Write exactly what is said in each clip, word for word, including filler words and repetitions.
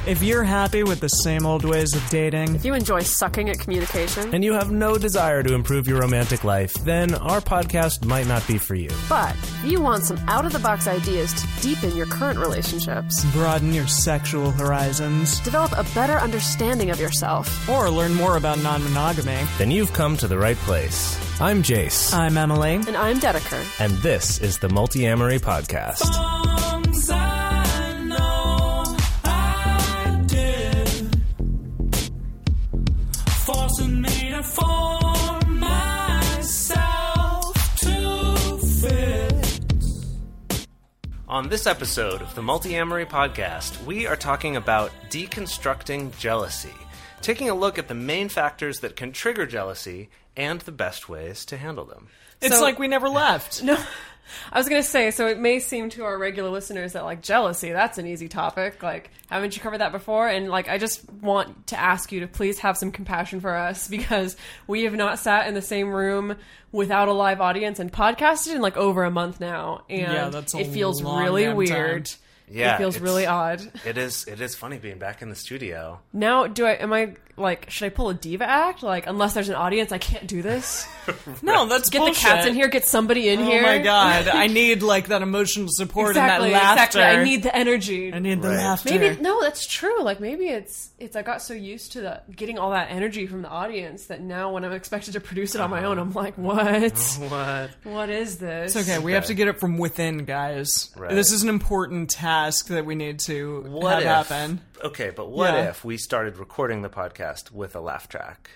If you're happy with the same old ways of dating, If you enjoy sucking at communication, and you have no desire to improve your romantic life, then our podcast might not be for you. but if you want some out-of-the-box ideas to deepen your current relationships, broaden your sexual horizons, develop a better understanding of yourself, or learn more about non-monogamy, Then you've come to the right place. I'm Jace, I'm Emily. and I'm Dedeker. and this is the Multi-Amory Podcast. Songs I know I did, forcing me to form myself to fit. On this episode of the Multi-Amory Podcast, we are talking about deconstructing jealousy, taking a look at the main factors that can trigger jealousy and the best ways to handle them. It's So- like we never left. No, I was going to say, so it may seem to our regular listeners that, like, jealousy, that's an easy topic. Like, haven't you covered that before? And, like, I just want to ask you to please have some compassion for us because we have not sat in the same room without a live audience and podcasted in, like, over a month now. And Yeah, that's a it feels long really damn weird. time. Yeah, it feels it's- really odd. It is. It is funny being back in the studio. Now, do I, am I, like, should I pull a diva act? Like, unless there's an audience, I can't do this? No, that's Get bullshit. the cats in here, get somebody in Oh here. my god, I need like that emotional support Exactly, and that laughter. exactly. I need the energy. I need the Right. laughter. Maybe no, that's true. Like maybe it's it's I got so used to the getting all that energy from the audience that now when I'm expected to produce it on my own, I'm like, what? What? What is this? It's okay. We have to get it from within, guys. Right. This is an important task that we need to What have if? happen. Okay, but what Yeah. if we started recording the podcast with a laugh track?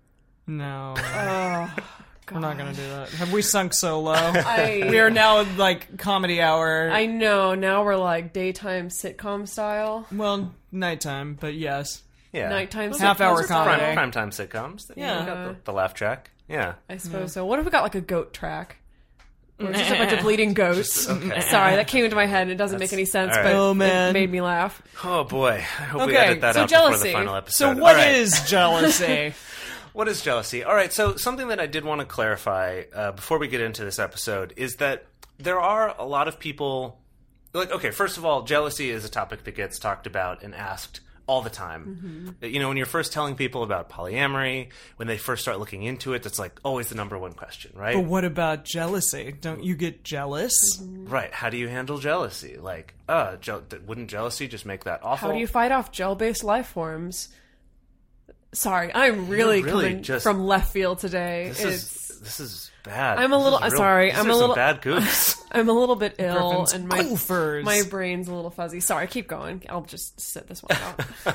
No, Oh, we're not gonna do that. Have we sunk so low? I We are now like comedy hour. I know. Now we're like daytime sitcom style. well, nighttime, but yes. Yeah, Nighttime Half sitcom hour style. comedy. prime primetime sitcoms. Yeah. You got the, the laugh track. Yeah. I suppose so. What if we got like a goat track? Or just a bunch of bleeding goats. okay. Sorry, that came into my head and it doesn't make any sense, all right. but Oh, man. it made me laugh. Oh boy, I hope we Okay, edit that so out before jealousy. the final So episode. what All right. is jealousy? What is jealousy? All right, so something that I did want to clarify uh, before we get into this episode is that there are a lot of people. Like, okay, first of all, jealousy is a topic that gets talked about and asked all the time. Mm-hmm. You know, when you're first telling people about polyamory, when they first start looking into it, that's like always the number one question, right? But what about jealousy? Don't you get jealous? Right. How do you handle jealousy? Like, uh, je- wouldn't jealousy just make that awful? How do you fight off gel-based life forms? Sorry, I'm really, You're really coming just- from left field today. This it's is this is bad. I'm a This little- is real- sorry, these I'm are a some little- bad goofs. I'm a little bit ill, Griffin's and my gophers. my brain's a little fuzzy. Sorry, keep going. I'll just sit this one out.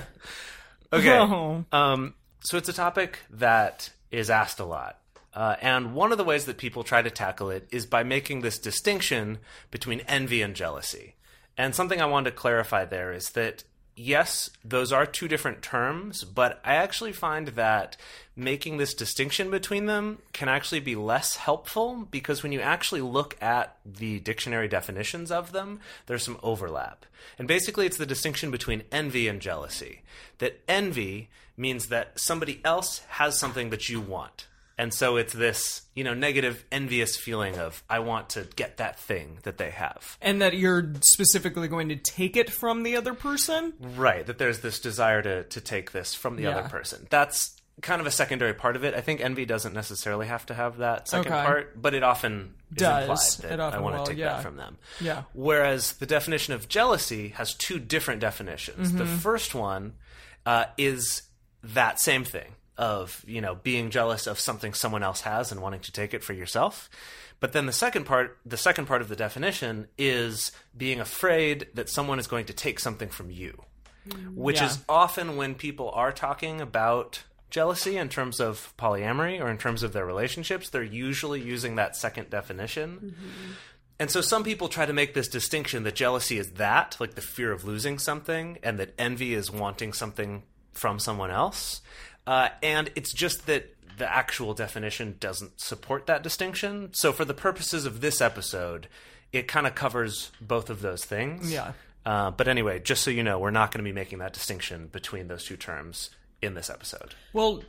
Okay. Oh. Um, so it's a topic that is asked a lot. Uh, and one of the ways that people try to tackle it is by making this distinction between envy and jealousy. And something I wanted to clarify there is that, yes, those are two different terms, but I actually find that making this distinction between them can actually be less helpful because when you actually look at the dictionary definitions of them, there's some overlap. And basically it's the distinction between envy and jealousy. That envy means that somebody else has something that you want. And so it's this, you know, negative, envious feeling of, I want to get that thing that they have. And that you're specifically going to take it from the other person? Right, that there's this desire to, to take this from the Yeah. other person. That's kind of a secondary part of it. I think envy doesn't necessarily have to have that second Okay. part, but it often is Does. implied that It often I want will, to take yeah. that from them. Yeah. Whereas the definition of jealousy has two different definitions. Mm-hmm. The first one uh, is that same thing of, you know, being jealous of something someone else has and wanting to take it for yourself. But then the second part, the second part of the definition is being afraid that someone is going to take something from you, which Yeah. is often when people are talking about jealousy in terms of polyamory or in terms of their relationships, they're usually using that second definition. And so some people try to make this distinction that jealousy is that, like the fear of losing something, and that envy is wanting something from someone else. Uh, and it's just that the actual definition doesn't support that distinction. So for the purposes of this episode, it kind of covers both of those things. Yeah. Uh, but anyway, just so you know, we're not going to be making that distinction between those two terms in this episode. Well,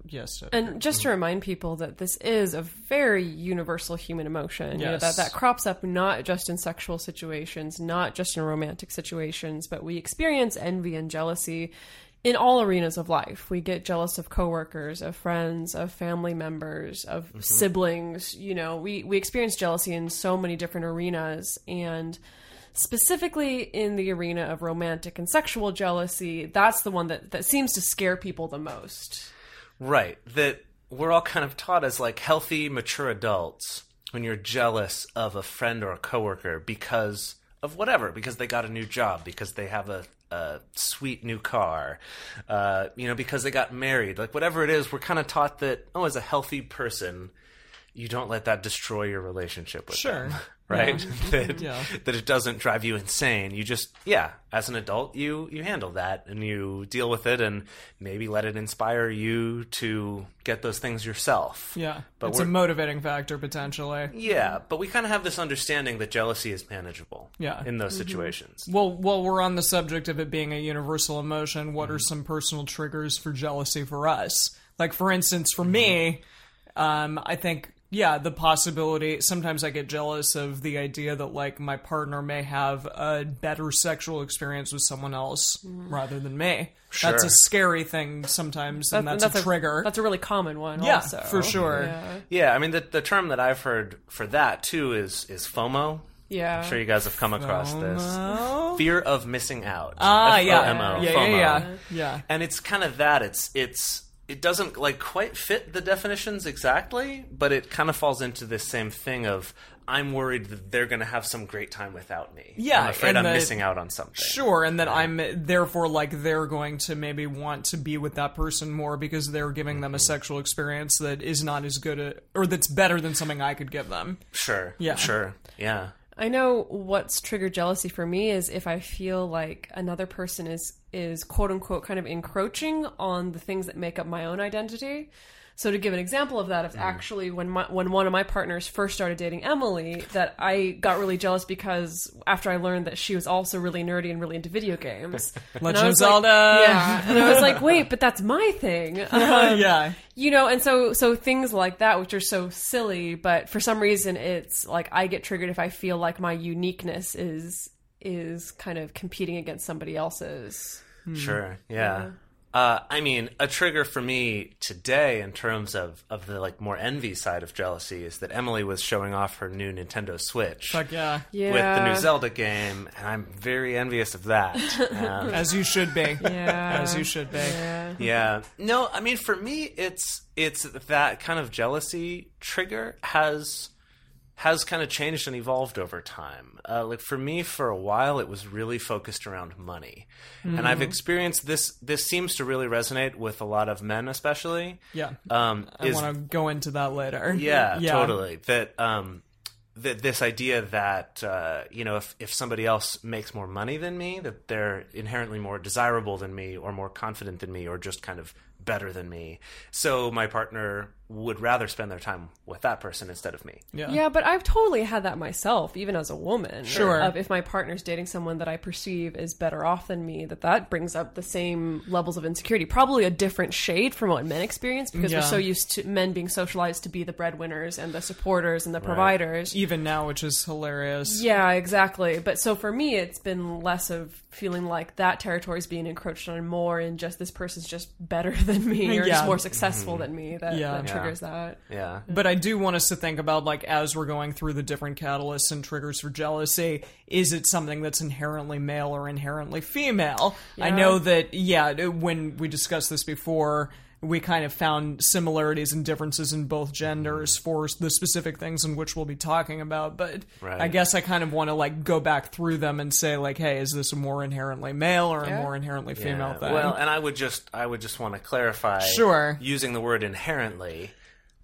Yes. And just to remind people that this is a very universal human emotion. You know, Yes. that, that crops up not just in sexual situations, not just in romantic situations, but we experience envy and jealousy in all arenas of life. We get jealous of coworkers, of friends, of family members, of Mm-hmm. siblings. You know, we, we experience jealousy in so many different arenas. And specifically in the arena of romantic and sexual jealousy, that's the one that, that seems to scare people the most. Right. That we're all kind of taught as like healthy, mature adults when you're jealous of a friend or a coworker because of whatever, because they got a new job, because they have a, a sweet new car, uh, you know, because they got married, like whatever it is, we're kind of taught that, oh, as a healthy person, you don't let that destroy your relationship with Sure. them, right? that, Yeah. that it doesn't drive you insane. You just, yeah, as an adult, you, you handle that and you deal with it and maybe let it inspire you to get those things yourself. Yeah. But it's a we're- motivating factor, potentially. Yeah, but we kind of have this understanding that jealousy is manageable Yeah. in those situations. Well, while we're on the subject of it being a universal emotion, what are some personal triggers for jealousy for us? Like, for instance, for me, um, I think, yeah, the possibility, sometimes I get jealous of the idea that, like, my partner may have a better sexual experience with someone else rather than me. That's a Sure. scary thing sometimes, and that's, a trigger. That's a really common one yeah, also. for sure. Yeah. Yeah, I mean, the, the term that I've heard for that, too, is, is FOMO. Yeah. I'm sure you guys have come across this. Oh. Fear of missing out. Ah, yeah. F O M O, Yeah, FOMO. yeah, yeah. Yeah. And it's kind of that. It's it's it doesn't like quite fit the definitions exactly, but it kind of falls into this same thing of I'm worried that they're going to have some great time without me. Yeah, I'm afraid and I'm the- missing out on something. Sure, and that I'm therefore like they're going to maybe want to be with that person more because they're giving them a sexual experience that is not as good a, or that's better than something I could give them. Sure. Yeah. Sure. Yeah. I know what's triggered jealousy for me is if I feel like another person is is quote unquote kind of encroaching on the things that make up my own identity. So to give an example of that, it's actually when my, when one of my partners first started dating Emily, that I got really jealous because after I learned that she was also really nerdy and really into video games. And I Legend of was like- Zelda. yeah, and I was like, wait, but that's my thing. Um, yeah. you know, and so so things like that, which are so silly, but for some reason, it's like I get triggered if I feel like my uniqueness is is kind of competing against somebody else's. Sure. Yeah. Uh, I mean, a trigger for me today in terms of, of the like more envy side of jealousy is that Emily was showing off her new Nintendo Switch Fuck yeah. Yeah, with the new Zelda game, and I'm very envious of that. Um, As you should be. Yeah, As you should be. yeah. yeah. No, I mean, for me, it's it's that kind of jealousy trigger has has kind of changed and evolved over time. Uh, like for me, for a while, it was really focused around money, and I've experienced this. This seems to really resonate with a lot of men, especially. Yeah. Um, I is want to go into that later. yeah, yeah. totally. That um, that this idea that uh, you know, if if somebody else makes more money than me, that they're inherently more desirable than me, or more confident than me, or just kind of better than me. So my partner would rather spend their time with that person instead of me. Yeah. Yeah, but I've totally had that myself, even as a woman. Sure. Of if my partner's dating someone that I perceive is better off than me, that that brings up the same levels of insecurity. Probably a different shade from what men experience because Yeah. we're so used to men being socialized to be the breadwinners and the supporters and the providers. Even now, which is hilarious. Yeah, exactly. But so for me, it's been less of feeling like that territory is being encroached on, more in just this person's just better than me or Yeah. just more successful than me that, Yeah. that Yeah. triggers that. Yeah. But I do want us to think about, like, as we're going through the different catalysts and triggers for jealousy, is it something that's inherently male or inherently female? I Yeah. know that, yeah, when we discussed this before, we kind of found similarities and differences in both genders for the specific things in which we'll be talking about. But Right. I guess I kind of want to, like, go back through them and say, like, hey, is this a more inherently male or a Yeah. more inherently female Yeah. thing? Well, and I would just I would just want to clarify. Sure. Using the word inherently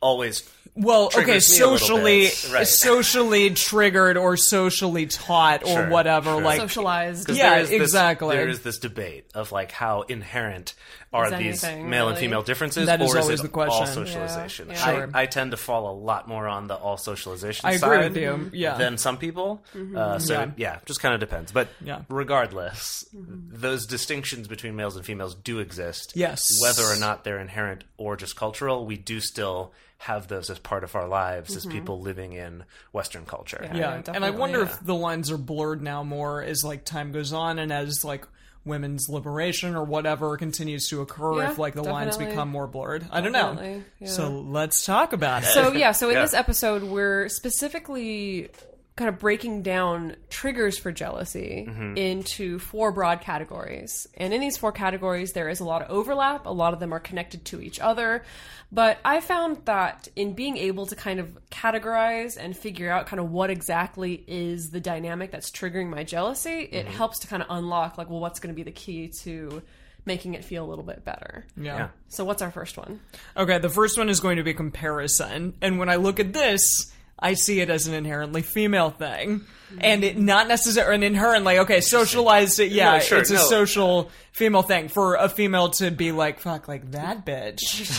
always Well, okay, triggers me a little socially, bit. Right. socially triggered or socially taught or Sure, whatever. sure. Like, Socialized. Because Yeah, there is this- exactly. There is this debate of like how inherent are Is these anything, male and really? female differences, That is or is always it the question. all socialization? Yeah, yeah. Sure. I, I tend to fall a lot more on the all socialization I side agree with you. Yeah. than some people. Uh, so Yeah. yeah, just kind of depends. But Yeah. regardless, those distinctions between males and females do exist. Yes. Whether or not they're inherent or just cultural, we do still have those as part of our lives as people living in Western culture. Yeah. yeah, and I definitely, wonder yeah. if the lines are blurred now more as like time goes on and as like women's liberation or whatever continues to occur. Yeah, if like the lines definitely. become more blurred, I don't know. Definitely, yeah. So let's talk about it. So yeah, so in Yeah. this episode, we're specifically kind of breaking down triggers for jealousy into four broad categories. And in these four categories, there is a lot of overlap. A lot of them are connected to each other. But I found that in being able to kind of categorize and figure out kind of what exactly is the dynamic that's triggering my jealousy, it helps to kind of unlock, like, well, what's going to be the key to making it feel a little bit better. yeah. Yeah. So what's our first one? Okay, the first one is going to be comparison. And when I look at this, I see it as an inherently female thing. And it not necessarily, and inherently, okay, socialized, yeah, No, sure, it's a no. social female thing. For a female to be like, fuck, like that bitch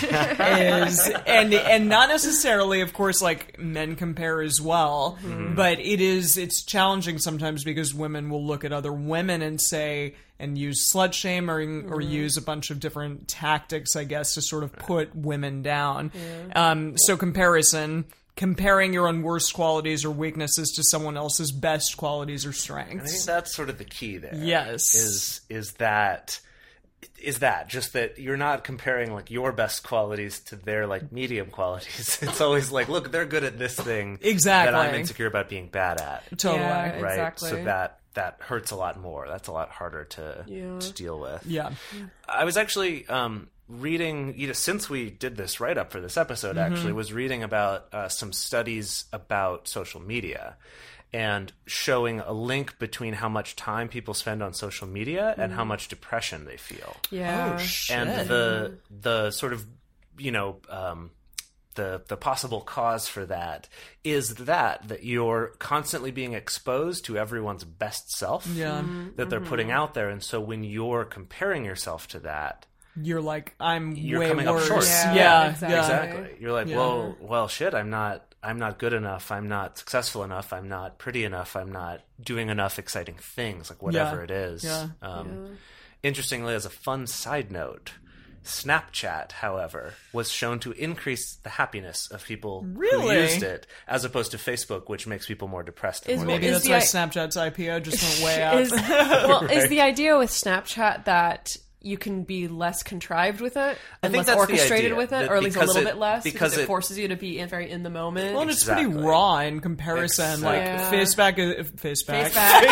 is, and, and not necessarily, of course, like men compare as well, but it is, it's challenging sometimes because women will look at other women and say, and use slut shaming or use a bunch of different tactics, I guess, to sort of put women down. Um, so comparison, comparing your own worst qualities or weaknesses to someone else's best qualities or I think strengths. that's sort of the key there. Yes. Is is that is that just that you're not comparing like your best qualities to their like medium qualities. It's always like, look, they're good at this thing Exactly. that I'm insecure about being bad at. Totally. Yeah. Right. Exactly. So that that hurts a lot more. That's a lot harder to Yeah. to deal with. Yeah. I was actually um, reading, you know, since we did this write up for this episode, actually, was reading about uh, some studies about social media and showing a link between how much time people spend on social media and how much depression they feel. Yeah. Oh, shit. And the the sort of, you know, um, the the possible cause for that is that that you're constantly being exposed to everyone's best self Yeah. that they're putting out there, and so when you're comparing yourself to that, You're like, I'm You're way coming up worse. short. Yeah. Yeah, Yeah. exactly. exactly, you're like, Yeah. well, well, shit, I'm not, I'm not good enough, I'm not successful enough, I'm not pretty enough, I'm not doing enough exciting things, like whatever Yeah. it is. Yeah. Um, Interestingly, as a fun side note, Snapchat, however, was shown to increase the happiness of people Really? who used it, as opposed to Facebook, which makes people more depressed. And Is- more Maybe Is that's the why i- Snapchat's I P O just went way up. Is, well, is the idea with Snapchat that you can be less contrived with it and think less that's the orchestrated idea, with it, that or at least a because little it- bit less because because, it, it- forces you to be in, very in the moment. Well, and it's Exactly. pretty raw in comparison. Like Exactly. Facebook, is, Facebook,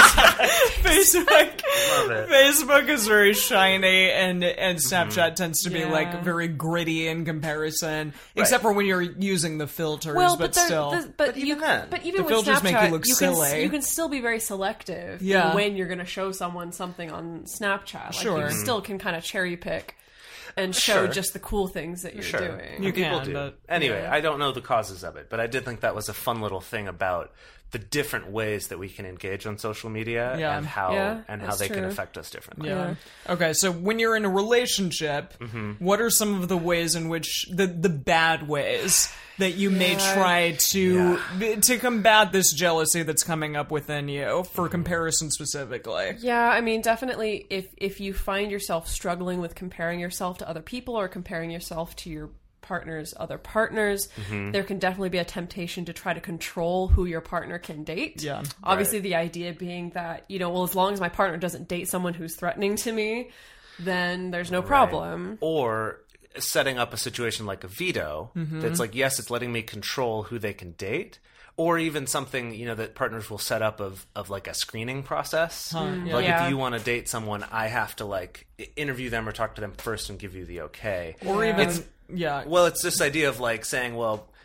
Face back. Facebook, Love it. Facebook is very shiny, and and Snapchat tends to be Yeah. like very gritty in comparison, except for when you're using the filters. Well, but, but, there- still, the- but, even you, then, but even the with filters Snapchat, make you look can, silly. you can still be very selective in Yeah. when you're going to show someone something on Snapchat. Like Sure. you Mhm. still can kind of cherry pick and show Sure. just the cool things that you're Sure. doing. You People can, do. but- Anyway, yeah. I don't know the causes of it, but I did think that was a fun little thing about the different ways that we can engage on social media Yeah. and how Yeah, and how that's they can true. affect us differently. Yeah. Okay, so when you're in a relationship, what are some of the ways in which the the bad ways that you may Yeah. try to to combat this jealousy that's coming up within you for comparison specifically? Yeah, I mean, definitely if if you find yourself struggling with comparing yourself to other people or comparing yourself to your partner's other partners, there can definitely be a temptation to try to control who your partner can date. Yeah. Obviously, the idea being that, you know, well, as long as my partner doesn't date someone who's threatening to me, then there's no problem. Or setting up a situation like a veto Mm-hmm. that's like, yes, it's letting me control who they can date. Or even something, you know, that partners will set up of, of like a screening process. yeah. Like Yeah. if you want to date someone, I have to like i- interview them or talk to them first and give you the okay. Or Yeah. even It's- yeah. Well, it's this idea of like saying, well,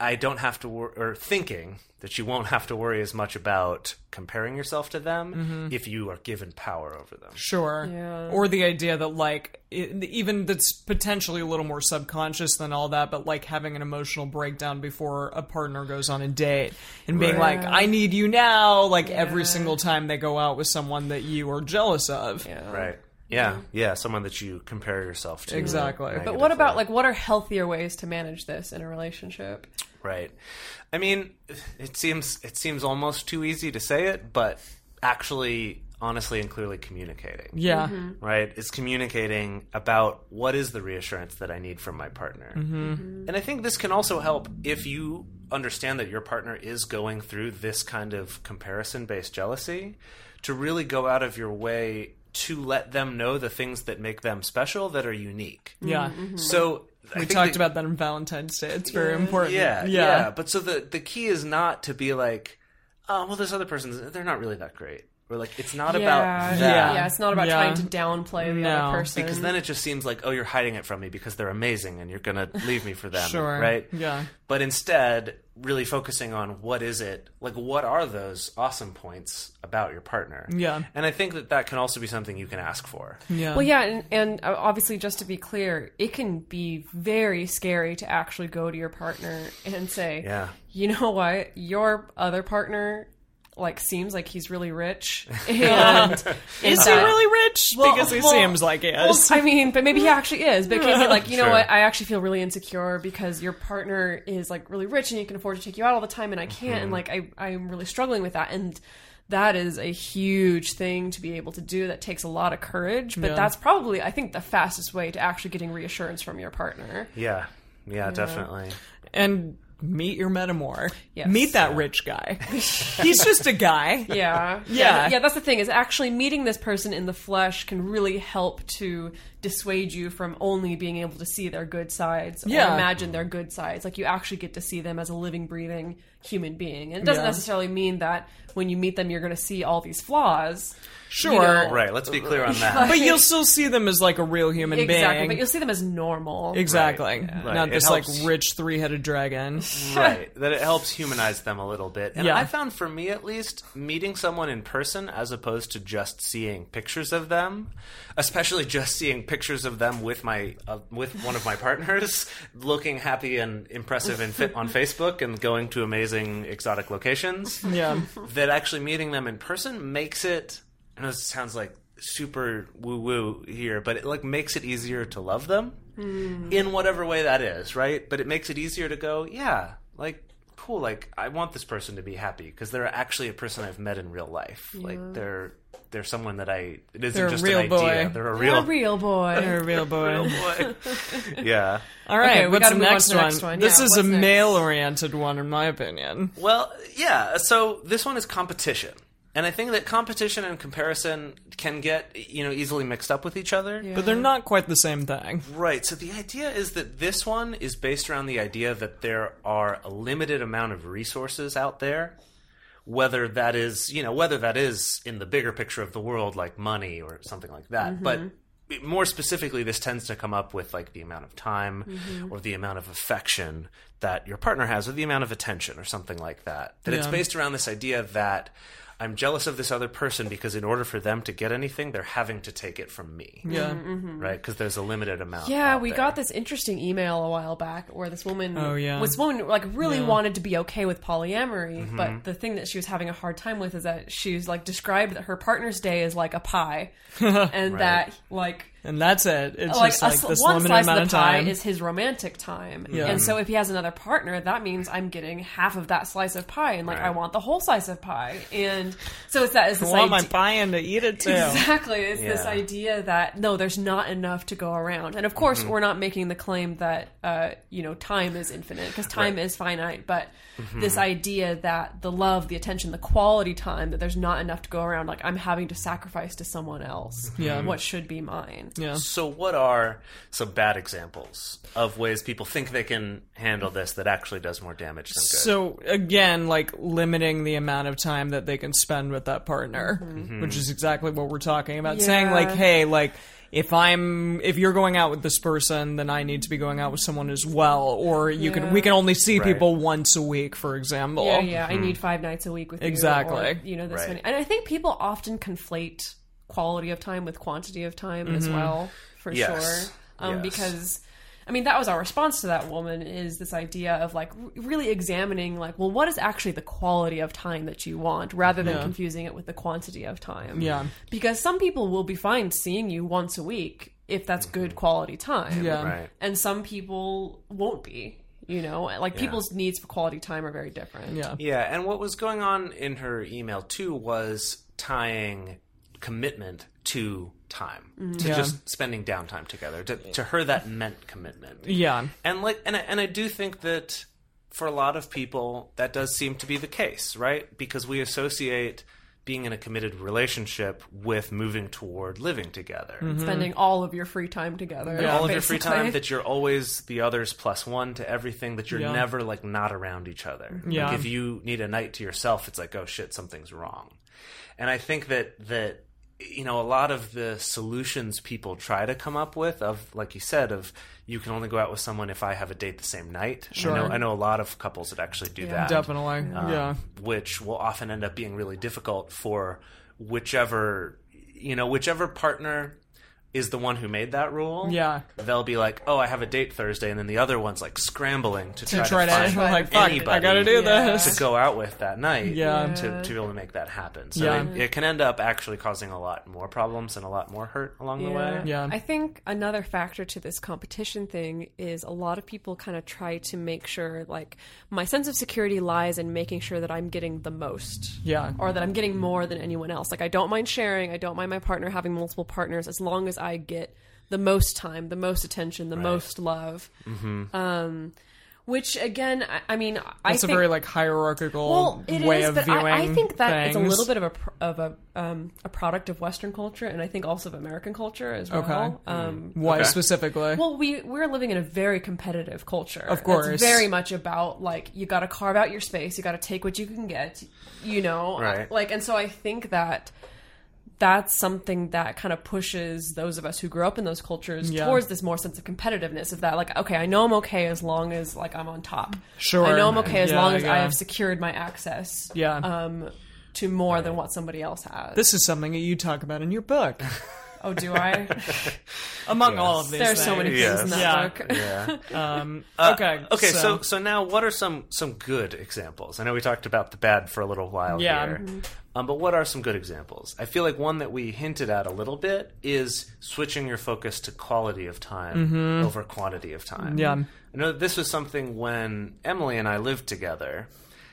I don't have to wor- or thinking that you won't have to worry as much about comparing yourself to them Mm-hmm. if you are given power over them. Sure. Yeah. Or the idea that, like, it, even that's potentially a little more subconscious than all that, but, like, having an emotional breakdown before a partner goes on a date and being Right. like, I need you now, like, Yeah. every single time they go out with someone that you are jealous of. Yeah. Right. Yeah. Yeah. Someone that you compare yourself to. Exactly. But what about, like, what are healthier ways to manage this in a relationship? Right. I mean, it seems it seems almost too easy to say it, but actually, honestly and clearly communicating. Yeah. Right? Is communicating about what is the reassurance that I need from my partner. Mm-hmm. And I think this can also help if you understand that your partner is going through this kind of comparison-based jealousy, to really go out of your way to let them know the things that make them special that are unique. Yeah. So I We think talked that- about that on Valentine's Day. It's very important. Yeah, Yeah. yeah. But so the the key is not to be like, oh, well, this other person, they're not really that great. Or like, it's not yeah. about that. Yeah. Yeah, it's not about Yeah. trying to downplay the No. other person. Because then it just seems like, oh, you're hiding it from me because they're amazing and you're going to leave me for them. Sure. Right? Yeah. But instead, really focusing on what is it, like what are those awesome points about your partner? Yeah. And I think that that can also be something you can ask for. Yeah. Well, yeah, and, and uh, obviously, just to be clear, it can be very scary to actually go to your partner and say, Yeah. you know what, your other partner, like, seems like he's really rich. And Is he that- really rich? Well, because he well, seems like he is. Well, I mean, but maybe he actually is. But it can be like, you know Sure. what? I actually feel really insecure because your partner is like really rich and he can afford to take you out all the time, and I can't. Mm-hmm. And like, I I'm really struggling with that. And that is a huge thing to be able to do. That takes a lot of courage. But Yeah. that's probably, I think, the fastest way to actually getting reassurance from your partner. Yeah. Yeah, definitely. And meet your metamor. Yes. Meet that rich guy. He's just a guy. Yeah. Yeah. Yeah, that's the thing, is actually meeting this person in the flesh can really help to dissuade you from only being able to see their good sides or Yeah. imagine their good sides. Like, you actually get to see them as a living, breathing human being. And it doesn't Yeah. necessarily mean that when you meet them, you're going to see all these flaws. Sure. You know, Right. Let's be clear on that. But you'll still see them as like a real human Exactly, being. but you'll see them as normal. Exactly. Right. Yeah. Not Right. this It like helps- rich three-headed dragon. Right. That it helps humanize them a little bit. And Yeah. I found, for me at least, meeting someone in person as opposed to just seeing pictures of them, especially just seeing pictures of them with my uh, with one of my partners, looking happy and impressive and fit on Facebook and going to amazing exotic locations, Yeah. that actually meeting them in person makes it, I know this sounds like super woo-woo here, but it like makes it easier to love them in whatever way that is, right? But it makes it easier to go, yeah, like, cool, like, I want this person to be happy because they're actually a person I've met in real life. Like, they're they're someone that I, it isn't They're a just real an idea. boy. They're a You're real, a real boy. You're a real boy. boy. Yeah. All right, Okay, we what's gotta the move on next to the one? next one. This Yeah, is a what's next? male-oriented one, in my opinion. Well, yeah, so this one is competition. And I think that competition and comparison can get, you know, easily mixed up with each other. But they're not quite the same thing. Right. So the idea is that this one is based around the idea that there are a limited amount of resources out there, whether that is, you know, whether that is in the bigger picture of the world, like money or something like that. But more specifically, this tends to come up with like the amount of time or the amount of affection that your partner has, or the amount of attention or something like that. That it's Yeah. based around this idea that I'm jealous of this other person because in order for them to get anything, they're having to take it from me. Yeah. Right? Because there's a limited amount. Yeah, out we there. got this interesting email a while back where this woman, Oh, yeah. this woman like really Yeah. wanted to be okay with polyamory, Mm-hmm. but the thing that she was having a hard time with is that she's like described that her partner's day is like a pie, and that like. And that's it. It's Like, just a like sl- this one limited slice amount of of the pie time. is his romantic time, Yeah. and so if he has another partner, that means I'm getting half of that slice of pie, and like Right. I want the whole slice of pie, and so it's that it's I this want my idea- pie and to eat it too. Exactly. It's this Yeah. idea that no, there's not enough to go around. And of course, Mm-hmm. we're not making the claim that uh, you know, time is infinite, because time Right. is finite, but Mm-hmm. this idea that the love, the attention, the quality time, that there's not enough to go around, like I'm having to sacrifice to someone else Yeah. what should be mine. Yeah. So what are some bad examples of ways people think they can handle this that actually does more damage than good? So again, like limiting the amount of time that they can spend with that partner, which is exactly what we're talking about. Saying Yeah. like, hey, like if I'm if you're going out with this person, then I need to be going out with someone as well. Or you Yeah. can we can only see Right. people once a week, for example. Yeah, yeah. I need five nights a week with you. Exactly. Or, you know, this Right. many. And I think people often conflate quality of time with quantity of time as well, for Yes. sure. Um, Yes. Because, I mean, that was our response to that woman, is this idea of, like, r- really examining, like, well, what is actually the quality of time that you want, rather than Yeah. confusing it with the quantity of time. Yeah. Because some people will be fine seeing you once a week if that's good quality time. Yeah. Right. And some people won't be. You know, like people's needs for quality time are very different. Yeah. Yeah, and what was going on in her email too was tying commitment to time, to Yeah. just spending downtime together. To, to her, that meant commitment. Yeah. And like, and I, and I do think that for a lot of people, that does seem to be the case, right? Because we associate being in a committed relationship with moving toward living together. Spending all of your free time together. And all of your free basically. time, that you're always the other's plus one to everything, that you're Yeah. never like not around each other. Yeah. Like if you need a night to yourself, it's like, oh shit, something's wrong. And I think that that you know, a lot of the solutions people try to come up with, of like you said, of you can only go out with someone if I have a date the same night. Sure. I know, I know a lot of couples that actually do that. Definitely. Um, Yeah. Which will often end up being really difficult for whichever, you know, whichever partner is the one who made that rule. Yeah. They'll be like, oh, I have a date Thursday, and then the other one's like scrambling to To try, try to to, find like, fuck, I anybody gotta do Yeah. this. to go out with that night Yeah. to, to be able to make that happen. So Yeah. it, it can end up actually causing a lot more problems and a lot more hurt along the way. Yeah. I think another factor to this competition thing is a lot of people kind of try to make sure, like, my sense of security lies in making sure that I'm getting the most. Yeah. Or that I'm getting more than anyone else. Like, I don't mind sharing. I don't mind my partner having multiple partners as long as I get the most time, the most attention, the most love. Mm-hmm. Um, which, again, I, I mean, I That's think... a very like hierarchical Well, it way is, of but viewing I, I think that it's a things. little bit of a pr- of a um, a product of Western culture, and I think also of American culture as well. Okay. Um, Why Okay. specifically? well, we we're living in a very competitive culture. Of course. it's very much about like you got to carve out your space, you got to take what you can get, you know, Right. Like, and so I think that that's something that kind of pushes those of us who grew up in those cultures Yeah. towards this more sense of competitiveness of that, like, okay, I know I'm okay as long as like I'm on top. Sure. I know I'm okay as Yeah, long as I yeah. have secured my access. Yeah. Um, to more than what somebody else has. This is something that you talk about in your book, oh, do I? among all of these. There's so many things Yes. in that Yeah. book. Yeah. Um, Uh, okay. Okay. So. so now, what are some some good examples? I know we talked about the bad for a little while Yeah. here, um, but what are some good examples? I feel like one that we hinted at a little bit is switching your focus to quality of time over quantity of time. Mm-hmm. Yeah. I know that this was something when Emily and I lived together.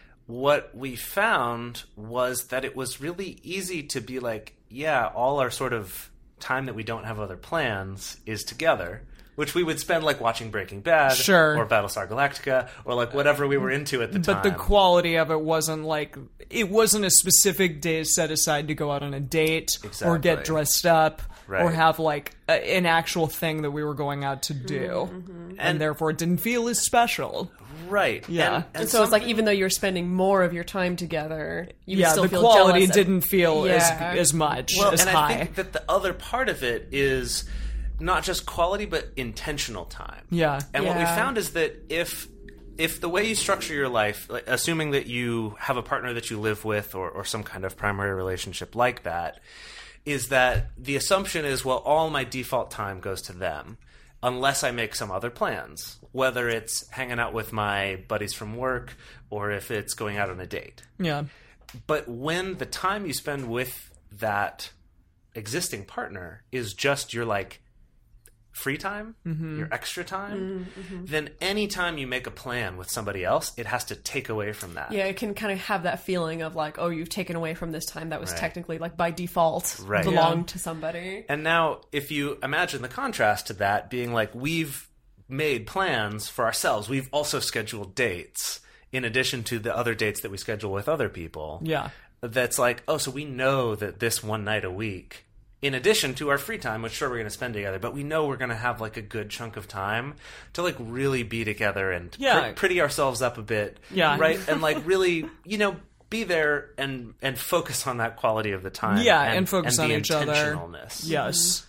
What we found was that it was really easy to be like, yeah, all our sort of time that we don't have other plans is together, which we would spend like watching Breaking Bad Sure. or Battlestar Galactica or like whatever we were into at the time. But the quality of it wasn't like it wasn't a specific day set aside to go out on a date or get Exactly. dressed up or Right. have like a, an actual thing that we were going out to do, and, And- therefore it didn't feel as special. right. Yeah. And, And so it's like, even though you're spending more of your time together, you would Yeah, still the feel quality jealous of- didn't feel Yeah. as as much well, as and high. I think that the other part of it is not just quality but intentional time. Yeah. And what we Yeah. found is that if if the way you structure your life, like, assuming that you have a partner that you live with or, or some kind of primary relationship like that, is that the assumption is, well, all my default time goes to them unless I make some other plans, whether it's hanging out with my buddies from work or if it's going out on a date. Yeah. But when the time you spend with that existing partner is just your like free time, your extra time, then any time you make a plan with somebody else, it has to take away from that. Yeah, it can kind of have that feeling of like, oh, you've taken away from this time that was Right. technically, like, by default Right. belonged Yeah. to somebody. And now if you imagine the contrast to that being like, we've made plans for ourselves, we've also scheduled dates in addition to the other dates that we schedule with other people. Yeah. That's like, oh, so we know that this one night a week, in addition to our free time, which sure we're going to spend together, but we know we're going to have like a good chunk of time to like really be together and Yeah. pr- pretty ourselves up a bit. Yeah. Right. And like really, you know, be there and, and focus on that quality of the time. Yeah, and focus and on the each other. intentionalness. Yes.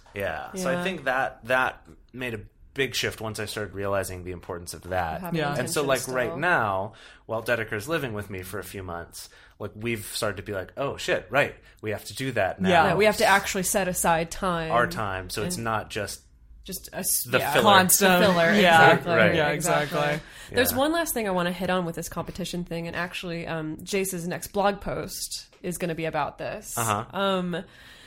Yeah. So I Yeah. think that that made a big shift once I started realizing the importance of that. Having Yeah. And so intention like still. right now, while Dedeker's living with me for a few months, like we've started to be like, oh shit, right, we have to do that now. Yeah, Yeah, we have to actually set aside time. our time, so it's not just Just a s- The yeah, filler. Constant. The filler. Yeah. Exactly. Right. Yeah, exactly. There's Yeah. one last thing I want to hit on with this competition thing, and actually, um, Jace's next blog post is going to be about this. Uh-huh. Um,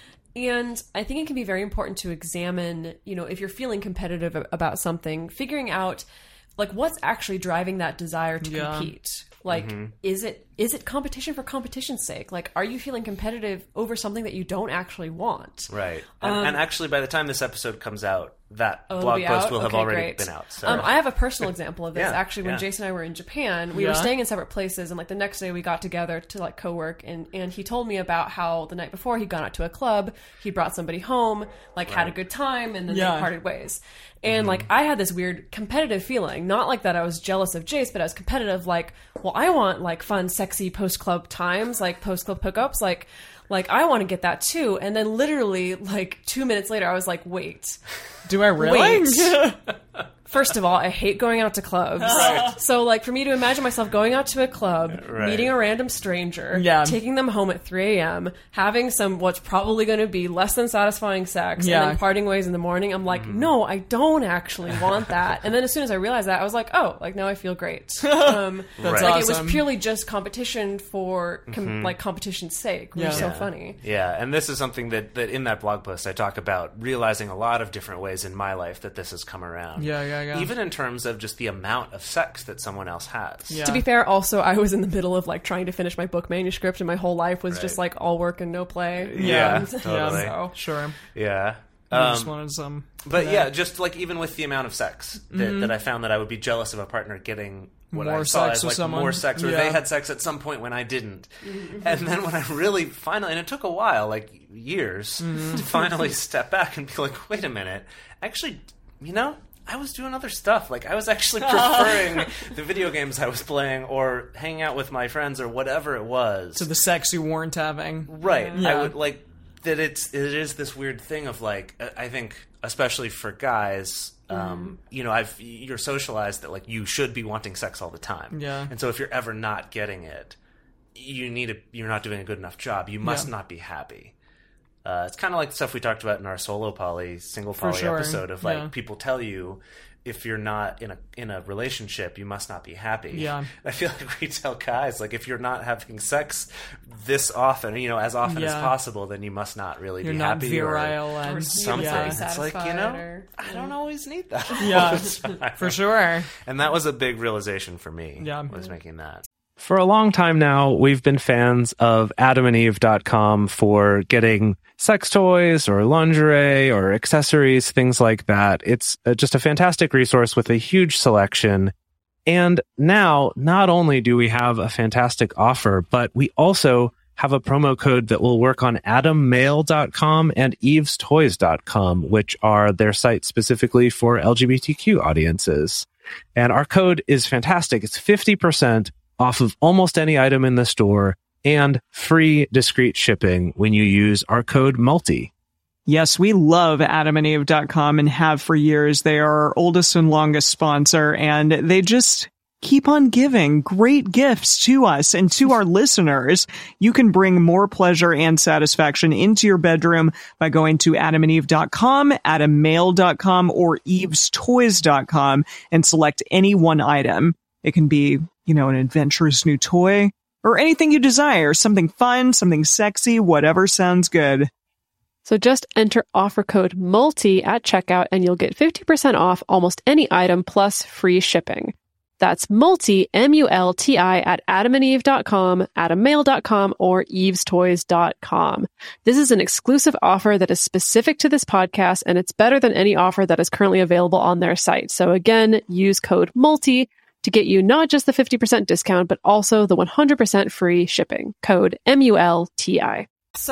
and I think it can be very important to examine, you know, if you're feeling competitive a- about something, figuring out like what's actually driving that desire to Yeah. compete. Like, Mm-hmm. is it is it competition for competition's sake? Like, are you feeling competitive over something that you don't actually want? right. And, and actually, by the time this episode comes out, that Oh, it'll blog be post out? will have Okay, already great. been out. So Um, I have a personal example of this. Yeah, Actually, when yeah. Jason and I were in Japan, we were Yeah. staying in separate places, and like the next day we got together to like co-work, and and he told me about how the night before he'd gone out to a club, he brought somebody home, like had a good time, and then Yeah. they parted ways. Mm-hmm. And like I had this weird competitive feeling, not like that I was jealous of Jace, but I was competitive. Like, well, I want like fun, sexy post club times, like post club hookups, like. Like, I want to get that too. And then literally, like, two minutes later, I was like, wait. Do I really? Wait. First of all, I hate going out to clubs. So, like, for me to imagine myself going out to a club, Right. meeting a random stranger, Yeah. taking them home at three a.m., having some what's probably going to be less than satisfying sex, Yeah. and then parting ways in the morning, I'm like, Mm-hmm. no, I don't actually want that. And then as soon as I realized that, I was like, oh, like, now I feel great. Um, That's Right. like, it awesome. was purely just competition for, com- Mm-hmm. like, competition's sake, which Yeah. is so Yeah. funny. Yeah, and this is something that, that in that blog post I talk about realizing a lot of different ways in my life that this has come around. Yeah, yeah, yeah. Even in terms of just the amount of sex that someone else has. Yeah. To be fair, also, I was in the middle of like trying to finish my book manuscript, and my whole life was just Right. like all work and no play. Yeah, And- totally. So, Sure. Yeah. I Um, just wanted some. but yeah, just like even with the amount of sex that, that I found that I would be jealous of a partner getting what More I saw sex as with like someone. more sex, or Yeah. they had sex at some point when I didn't. And then when I really finally, and it took a while, like years, to finally step back and be like, wait a minute, actually, you know, I was doing other stuff. Like, I was actually preferring the video games I was playing or hanging out with my friends or whatever it was. To the sex you weren't having. Right. Yeah. I would like that it's it is this weird thing of like I think especially for guys um you know I've you're socialized that like you should be wanting sex all the time. Yeah. And so if you're ever not getting it, you need a you're not doing a good enough job. You must Yeah. not be happy. Uh, it's kind of like the stuff we talked about in our solo poly, single poly sure. episode of like Yeah. people tell you if you're not in a in a relationship, you must not be happy. Yeah. I feel like we tell guys like if you're not having sex this often, you know, as often as Yeah. possible, then you must not really You're be not happy virile or and something. Yeah. It's like, you know, Satisfied or- I don't always need that. Yeah. all the time. For sure. And that was a big realization for me. Yeah. Was making that. For a long time now, we've been fans of adam and eve dot com for getting sex toys or lingerie or accessories, things like that. It's uh, just a fantastic resource with a huge selection. And now, not only do we have a fantastic offer, but we also have a promo code that will work on adam mail dot com and eves toys dot com, which are their sites specifically for L G B T Q audiences. And our code is fantastic. It's fifty percent off of almost any item in the store and free discreet shipping when you use our code MULTI. Yes, we love adam and eve dot com and have for years. They are our oldest and longest sponsor, and they just keep on giving great gifts to us and to our listeners. You can bring more pleasure and satisfaction into your bedroom by going to adam and eve dot com, adam mail dot com, or eves toys dot com and select any one item. It can be, you know, an adventurous new toy or anything you desire, something fun, something sexy, whatever sounds good. So just enter offer code MULTI at checkout and you'll get fifty percent off almost any item plus free shipping. That's MULTI, M U L T I, at adam and eve dot com, adam mail dot com, or eves toys dot com. This is an exclusive offer that is specific to this podcast, and it's better than any offer that is currently available on their site. So again, use code MULTI to get you not just the fifty percent discount, but also the one hundred percent free shipping. Code M U L T I.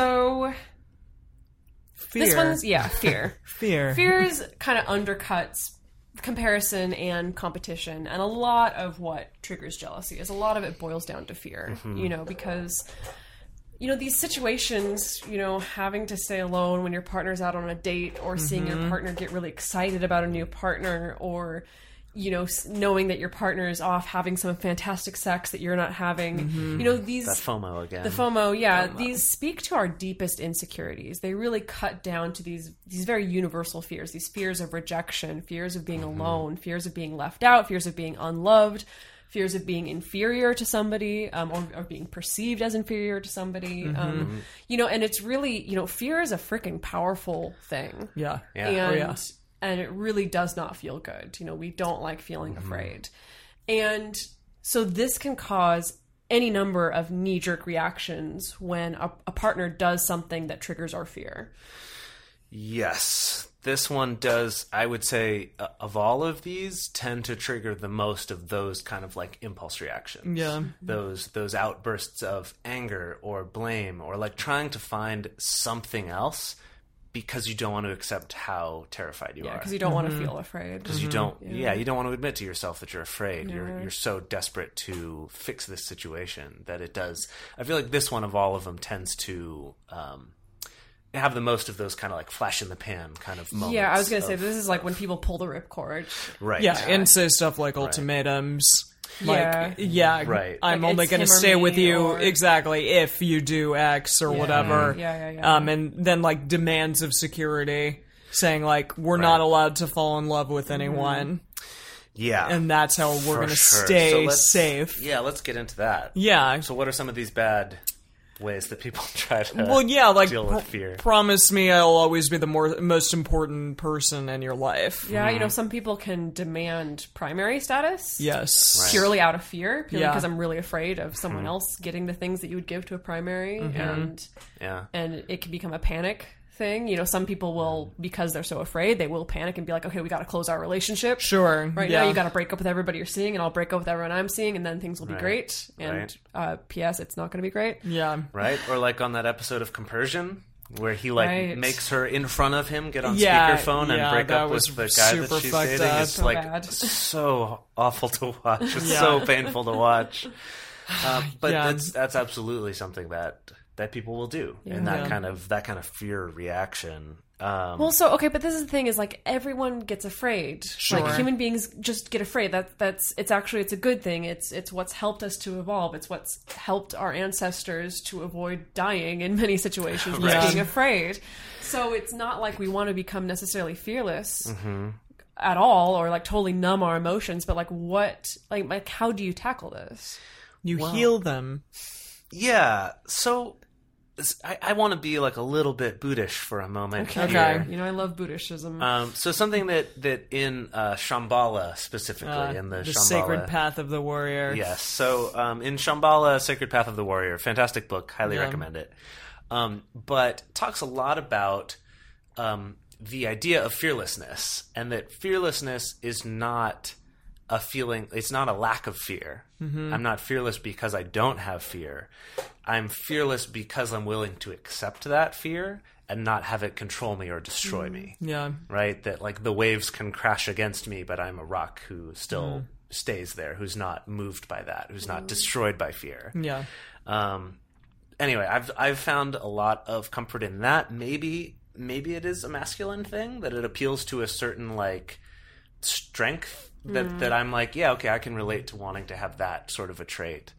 So Fear. this one's yeah, fear. Fear. Fears kind of undercuts comparison and competition, and a lot of what triggers jealousy is a lot of it boils down to fear. You know, because you know, these situations, you know, having to stay alone when your partner's out on a date, or seeing your partner get really excited about a new partner, or, you know, s- knowing that your partner is off having some fantastic sex that you're not having. You know, these... That FOMO again. The FOMO, yeah. These speak to our deepest insecurities. They really cut down to these these very universal fears. These fears of rejection, fears of being alone, fears of being left out, fears of being unloved, fears of being inferior to somebody, um, or, or being perceived as inferior to somebody. Um, you know, and it's really, you know, fear is a freaking powerful thing. Yeah. Yeah. And, Oh, yeah. and it really does not feel good. You know, we don't like feeling afraid. And so this can cause any number of knee-jerk reactions when a, a partner does something that triggers our fear. Yes. This one does, I would say, uh, of all of these, tend to trigger the most of those kind of like impulse reactions. Yeah. Those those outbursts of anger or blame, or like trying to find something else because you don't want to accept how terrified you Yeah, are. because you don't want to feel afraid. Because you don't, yeah. you don't want to admit to yourself that you're afraid. You're you're so desperate to fix this situation that it does. I feel like this one of all of them tends to um, have the most of those kind of like flash in the pan kind of moments. Yeah, I was going to say, of- this is like when people pull the ripcord. right. Yeah, and say stuff like ultimatums. Like, Yeah. yeah, Right. I'm Like, only it's going to him or stay with me, you or- exactly if you do X or whatever. Yeah, yeah, yeah. Um, and then like demands of security, saying like we're not allowed to fall in love with anyone, Yeah. and that's how we're For going to sure. stay So let's- safe. Yeah, let's get into that. Yeah. So what are some of these bad ways that people try to Well, yeah, like deal pro- with fear? promise me I'll always be the more most important person in your life. Yeah, you know, some people can demand primary status. Yes. Purely out of fear, purely Yeah. because I'm really afraid of someone else getting the things that you would give to a primary, and Yeah. and it can become a panic thing. You know, some people will, because they're so afraid, they will panic and be like, okay, we got to close our relationship. Sure. Right yeah. now, you got to break up with everybody you're seeing, and I'll break up with everyone I'm seeing, and then things will be Right. great. And Right. uh, P S, it's not going to be great. Yeah. Right? Or like on that episode of Compersion, where he like Right. makes her in front of him get on Yeah, speakerphone and yeah, break that up was with the guy that super she's fucked dating. up. It's So like bad. so awful to watch. It's Yeah. so painful to watch. Uh, but Yeah. that's that's absolutely something that that people will do in that Yeah. kind of that kind of fear reaction. Um, Well, so okay, but this is the thing: is like everyone gets afraid. Sure. Like human beings just get afraid. That that's it's actually it's a good thing. It's it's what's helped us to evolve. It's what's helped our ancestors to avoid dying in many situations. Was Right. being afraid. So it's not like we want to become necessarily fearless Mm-hmm. at all, or like totally numb our emotions. But like what, like like how do you tackle this? You heal them. yeah. So s- I, I want to be like a little bit Buddhist for a moment. Okay, here. you know I love Buddhism. Um, so something that, that in uh, Shambhala specifically, Uh, in the, the Shambhala, sacred path of the warrior. yes. So um, in Shambhala, Sacred Path of the Warrior, fantastic book, highly Yeah. recommend it. Um, but talks a lot about um, the idea of fearlessness, and that fearlessness is not a feeling. It's not a lack of fear. Mm-hmm. I'm not fearless because I don't have fear. I'm fearless because I'm willing to accept that fear and not have it control me or destroy me. Yeah. Right? That like the waves can crash against me, but I'm a rock who still stays there, who's not moved by that, who's not destroyed by fear. Yeah. Um, anyway, I've I've found a lot of comfort in that. Maybe maybe it is a masculine thing, that it appeals to a certain like strength that that I'm like, yeah, okay, I can relate to wanting to have that sort of a trait.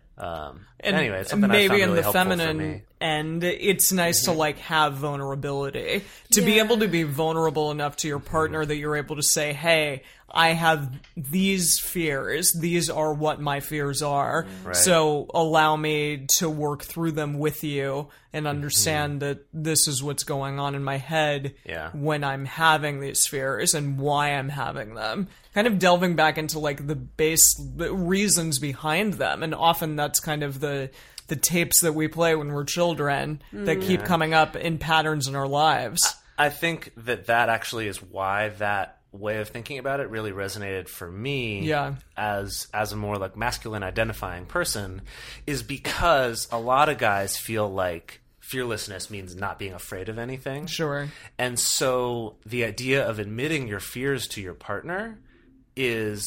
Um, And anyway, it's something I maybe found in really the helpful for me. feminine end, it's nice Mm-hmm. to like have vulnerability. To be Yeah. able to be vulnerable enough to your partner that you're able to say, hey, I have these fears. These are what my fears are. Right. So allow me to work through them with you and understand that this is what's going on in my head Yeah. when I'm having these fears and why I'm having them. Kind of delving back into like the base the reasons behind them. And often that's kind of the the tapes that we play when we're children that keep coming up in patterns in our lives. I think that that actually is why that way of thinking about it really resonated for me. Yeah. As as a more like masculine identifying person, is because a lot of guys feel like fearlessness means not being afraid of anything. Sure. And so the idea of admitting your fears to your partner is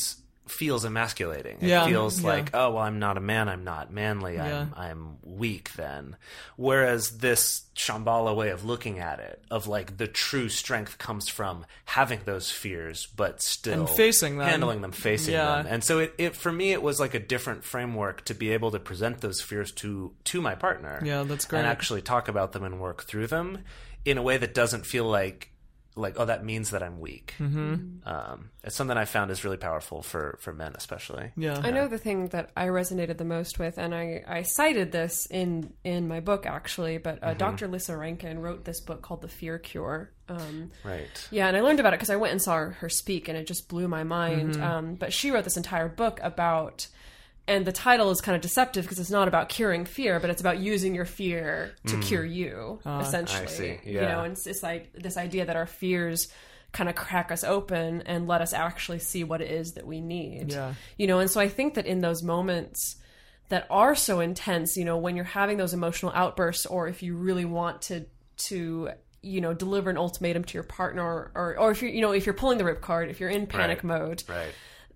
feels emasculating. It Yeah, feels yeah. like, oh, well, I'm not a man, I'm not manly, Yeah. I'm I'm weak then. Whereas this Shambhala way of looking at it, of like the true strength comes from having those fears, but still And facing them. handling them, facing Yeah. them. And so it, it for me it was like a different framework to be able to present those fears to to my partner. Yeah, that's great. And actually talk about them and work through them in a way that doesn't feel like like, oh, that means that I'm weak. Mm-hmm. Um, it's something I found is really powerful for, for men, especially. Yeah. I know the thing that I resonated the most with, and I, I cited this in, in my book, actually, but uh, Doctor Lissa Rankin wrote this book called The Fear Cure. Um, Right. yeah, and I learned about it because I went and saw her, her speak, and it just blew my mind. Um, but she wrote this entire book about... And the title is kind of deceptive because it's not about curing fear, but it's about using your fear to cure you, essentially. I see. You Yeah. know, and it's, it's like this idea that our fears kind of crack us open and let us actually see what it is that we need. Yeah. You know, and so I think that in those moments that are so intense, you know, when you're having those emotional outbursts, or if you really want to to you know deliver an ultimatum to your partner, or or, or if you're you know if you're pulling the ripcord, if you're in panic Right. mode, Right.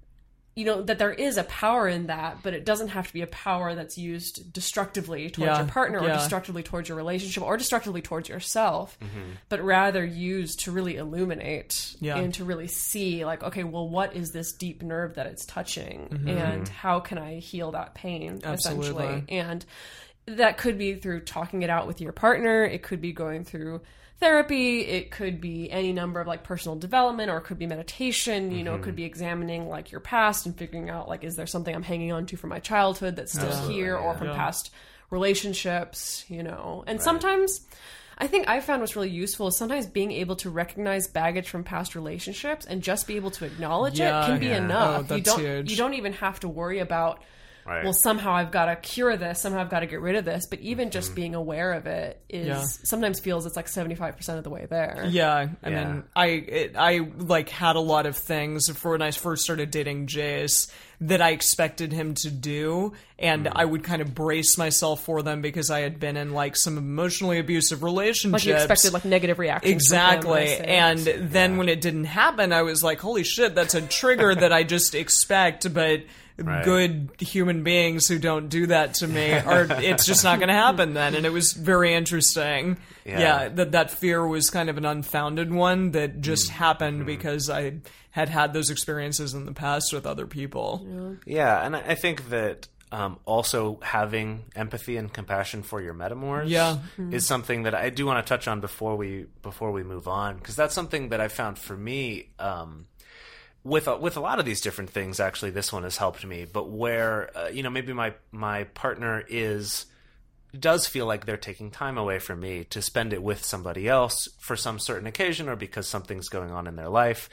you know, that there is a power in that, but it doesn't have to be a power that's used destructively towards Yeah, your partner, or yeah. destructively towards your relationship, or destructively towards yourself, Mm-hmm. but rather used to really illuminate Yeah. and to really see, like, okay, well, what is this deep nerve that it's touching, Mm-hmm. and how can I heal that pain, Absolutely. essentially? And that could be through talking it out with your partner. It could be going through therapy. It could be any number of like personal development, or it could be meditation. You know, it could be examining like your past and figuring out like, is there something I'm hanging on to from my childhood that's still Absolutely, here, or yeah. from Yeah. past relationships, you know. And sometimes I think I found what's really useful is sometimes being able to recognize baggage from past relationships and just be able to acknowledge Yeah. it can be Yeah. enough. Oh, you that's don't huge. you don't even have to worry about Right. well, somehow I've got to cure this, somehow I've got to get rid of this. But even just being aware of it is Yeah. sometimes feels it's like seventy-five percent of the way there. Yeah, I Yeah. mean, I it, I like had a lot of things for when I first started dating Jace that I expected him to do, and I would kind of brace myself for them because I had been in like some emotionally abusive relationships. Like you expected like negative reactions. from Exactly. him, I see. And then when it didn't happen, I was like, holy shit, that's a trigger that I just expect, but Right. good human beings who don't do that to me are, it's just not going to happen then. And it was very interesting. Yeah. Yeah. that that fear was kind of an unfounded one that just happened because I had had those experiences in the past with other people. Yeah, and I I think that um, also having empathy and compassion for your metamors Yeah. is something that I do want to touch on before we before we move on, because that's something that I found for me um, with a, with a lot of these different things. Actually, this one has helped me, but where uh, you know maybe my my partner is does feel like they're taking time away from me to spend it with somebody else for some certain occasion, or because something's going on in their life,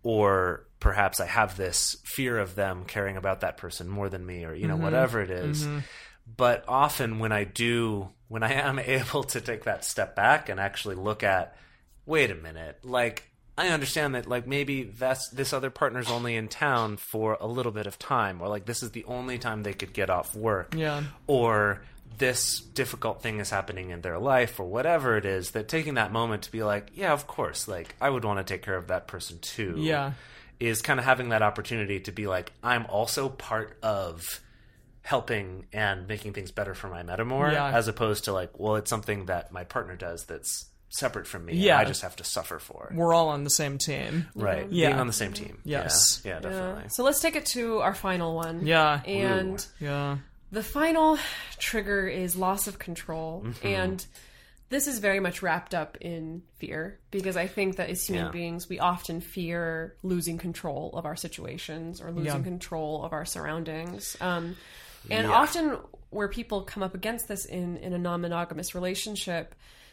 or perhaps I have this fear of them caring about that person more than me, or you know whatever it is. But often when I do, when I am able to take that step back and actually look at, wait a minute, like I understand that like maybe that's this other partner's only in town for a little bit of time, or like this is the only time they could get off work, Yeah. or this difficult thing is happening in their life, or whatever it is, that taking that moment to be like, yeah, of course, like I would want to take care of that person too. Yeah. Is kind of having that opportunity to be like, I'm also part of helping and making things better for my metamor, Yeah. as opposed to like, well, it's something that my partner does that's separate from me. and Yeah. I just have to suffer for. We're all on the same team. Right. Yeah. Being on the same team. Yes. Yeah, yeah Yeah. definitely. So let's take it to our final one. Yeah. And Yeah. the final trigger is loss of control. Mm-hmm. And this is very much wrapped up in fear, because I think that as human Yeah. beings, we often fear losing control of our situations or losing Yeah. control of our surroundings. Um, and Yeah. often where people come up against this in, in a non-monogamous relationship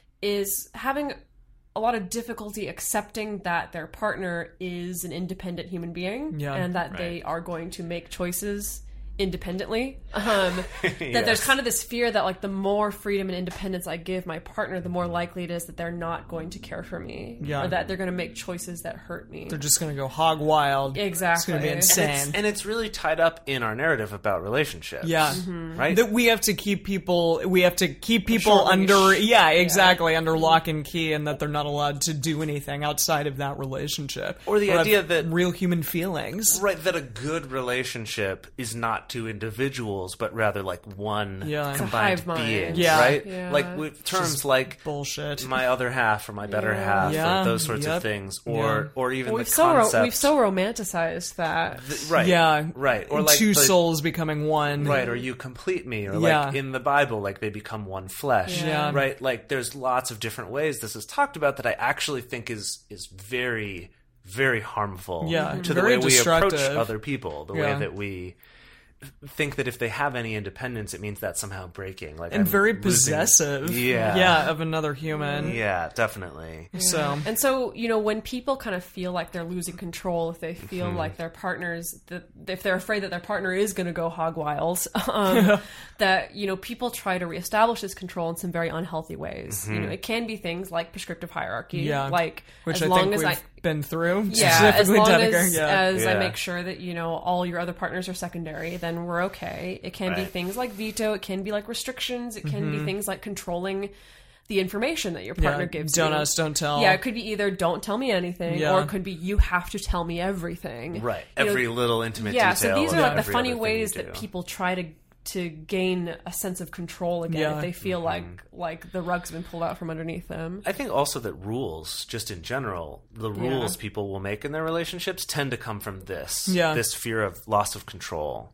is having a lot of difficulty accepting that their partner is an independent human being, Yeah. and that Right. they are going to make choices independently. Um, that Yes. there's kind of this fear that like the more freedom and independence I give my partner, the more likely it is that they're not going to care for me, Yeah. or that they're going to make choices that hurt me. They're just going to go hog wild. Exactly. It's going to be And insane. And it's really tied up in our narrative about relationships. Yeah. Right? That we have to keep people, we have to keep people short leash. under, yeah, exactly, under lock and key, and that they're not allowed to do anything outside of that relationship. Or the have idea that- real human feelings. Right, that a good relationship is not two individuals, but rather like one Yeah. It's a combined hive mind. being. Yeah. Right? Yeah. Like with terms like Bullshit. my other half or my better Yeah. half, Yeah. or those sorts Yep. of things, or Yeah. or even We've the so ro- concept. we've so romanticized that. Th- right, Yeah. right, or like two the- souls becoming one. right, or you complete me, or Yeah. like in the Bible, like they become one flesh, Yeah. right? Like there's lots of different ways this is talked about that I actually think is is very very harmful Yeah, to the very way we approach destructive. other people, the Yeah. way that we think that if they have any independence, it means that's somehow breaking. Like And I'm very losing- possessive. Yeah, Yeah, of another human. yeah, definitely. So, And so, you know, when people kind of feel like they're losing control, if they feel Mm-hmm. like their partners, that if they're afraid that their partner is going to go hog wild, um, that, you know, people try to reestablish this control in some very unhealthy ways. Mm-hmm. You know, it can be things like prescriptive hierarchy, yeah. like Which as I long think as we've I. been through. Yeah, as specifically long Dedeker, as, yeah. as I Yeah. make sure that, you know, all your other partners are secondary, then we're okay. It can be Right. things like veto, it can be like restrictions, it can be things like controlling the information that your partner Mm-hmm. Yeah, gives don't you. ask, don't tell. Yeah, it could be either don't tell me anything, Yeah. or it could be you have to tell me everything. Right, You know, every little intimate yeah, detail. so these of are like the every funny other thing ways you that do. people try to to gain a sense of control again Yeah. if they feel Mm-hmm. like like the rug's been pulled out from underneath them. I think also that rules, just in general, the rules people will make in their relationships tend to come from this, Yeah. this fear of loss of control.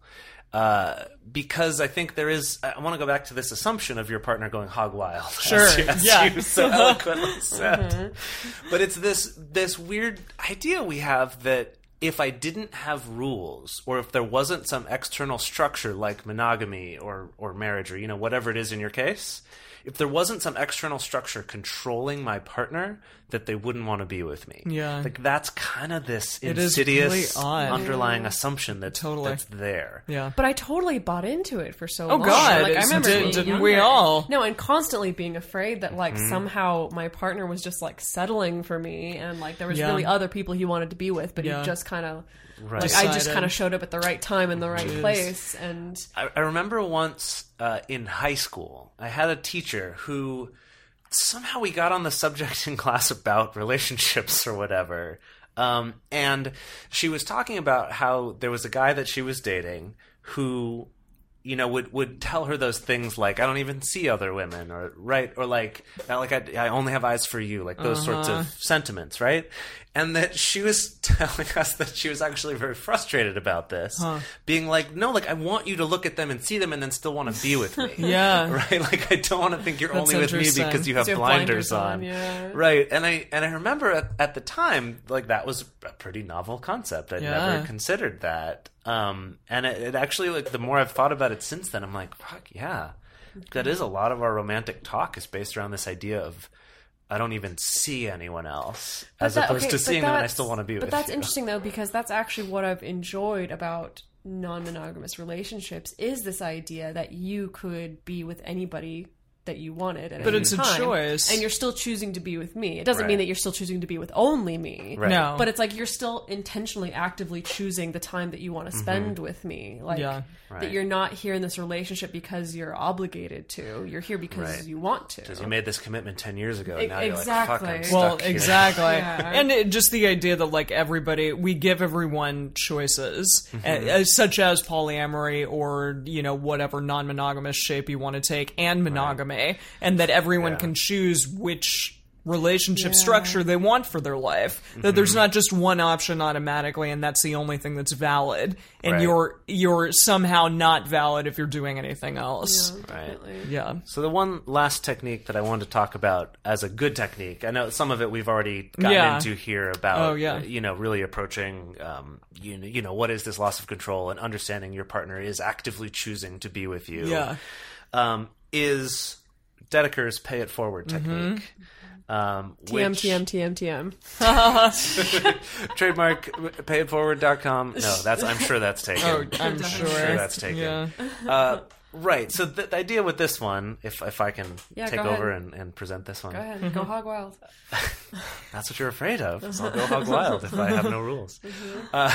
Uh, because I think there is, I want to go back to this assumption of your partner going hog wild. Sure, as, as yeah. you so eloquently said. But it's this this weird idea we have that if I didn't have rules, or if there wasn't some external structure like monogamy or or marriage, or you know whatever it is in your case, if there wasn't some external structure controlling my partner, that they wouldn't want to be with me. Yeah. Like that's kind of this It is really insidious odd. underlying assumption that's, Totally. that's there. Yeah. But I totally bought into it for so Oh, long. God, Like I it's- remember did- being didn't we younger. all? No, and constantly being afraid that Mm-hmm. like somehow my partner was just like settling for me, and like there was Yeah. really other people he wanted to be with, but Yeah. he just kind of Right. like I just Decided. kind of showed up at the right time in the right Jeez. place, and I, I remember once uh, in high school, I had a teacher who somehow we got on the subject in class about relationships or whatever. Um, and she was talking about how there was a guy that she was dating who, you know, would, would tell her those things like, I don't even see other women, or right, or like, like I, I only have eyes for you, like those sorts of sentiments, right? And that she was telling us that she was actually very frustrated about this, being like, no, like I want you to look at them and see them and then still want to be with me. Yeah. Right? Like I don't want to think you're That's only with me interesting. because you have You have blinders, blinders on. on, yeah. Right. And I and I remember at, at the time, like that was a pretty novel concept. I'd Yeah. never considered that. Um and it, it actually, like, the more I've thought about it since then, I'm like, fuck yeah. That is a lot of our romantic talk is based around this idea of I don't even see anyone else, as that- opposed okay, to but seeing them and I that's- still want to be but with that's you. interesting though, because that's actually what I've enjoyed about non-monogamous relationships is this idea that you could be with anybody that you wanted at But any it's a time, choice. and you're still choosing to be with me. It doesn't Right. mean that you're still choosing to be with only me. Right. No. But it's like you're still intentionally, actively choosing the time that you want to spend with me. Like Yeah. Right. that you're not here in this relationship because you're obligated to. You're here because Right. you want to. Because you made this commitment ten years ago, E- and now you're like, fuck, I'm exactly. stuck Well, here. exactly. Yeah. And it, just the idea that, like, everybody, we give everyone choices, uh, such as polyamory or, you know, whatever non-monogamous shape you want to take, and monogamy, and that everyone Yeah. can choose which relationship structure they want for their life. That there's not just one option automatically, and that's the only thing that's valid, and Right. you're you're somehow not valid if you're doing anything else. Right. Yeah. So the one last technique that I wanted to talk about as a good technique, I know some of it we've already gotten Yeah. into here about, Oh, yeah. uh, you know, really approaching, um, you know, you know, what is this loss of control, and understanding your partner is actively choosing to be with you. Yeah. Um, is Dedeker's pay it forward technique. Um, T M, which, T M, T M, T M. Trademark pay it forward dot com. No, that's I'm sure that's taken. Oh, I'm I'm sure. sure that's taken. Yeah. Uh, right. So the, the idea with this one, if if I can Yeah, take go over ahead. and, and present this one, Go ahead, go hog wild. that's what you're afraid of. So I'll go hog wild if I have no rules. Uh,